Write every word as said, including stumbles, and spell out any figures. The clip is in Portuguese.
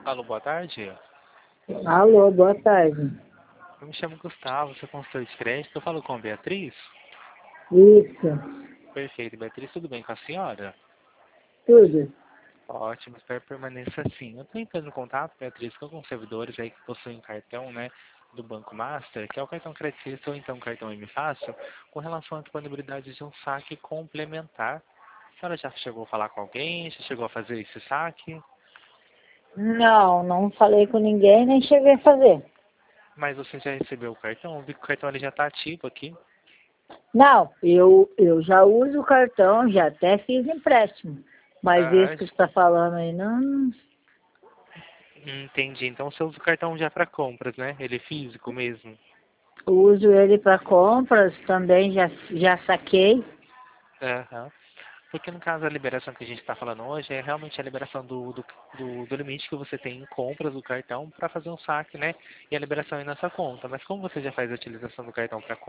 Alô, boa tarde. Alô, boa tarde. Eu me chamo Gustavo, sou consultor de crédito. Eu falo com a Beatriz? Isso, Perfeito, Beatriz, tudo bem com a senhora? tudo. Ótimo, espero que permaneça assim. Eu estou entrando em contato, Beatriz, com alguns servidores aí que possuem cartão, né, do Banco Master, que é o cartão Credit ou então o cartão M Fácil, com relação à disponibilidade de um saque complementar. A senhora já chegou a falar com alguém? Já chegou a fazer esse saque? Não, não falei com ninguém, nem cheguei a fazer. Mas você já recebeu o cartão? Eu vi que o cartão ele já está ativo aqui. Não, eu, eu já uso o cartão, já até fiz empréstimo. Mas esse Ah, que você está falando aí, não entendi. Então você usa o cartão já para compras, né? Ele é físico mesmo. uso ele para compras, também já, já saquei. Aham. Porque no caso a liberação que a gente está falando hoje é realmente a liberação do, do, do, do limite que você tem em compras do cartão para fazer um saque, né? E a liberação aí na sua conta. Mas como você já faz a utilização do cartão para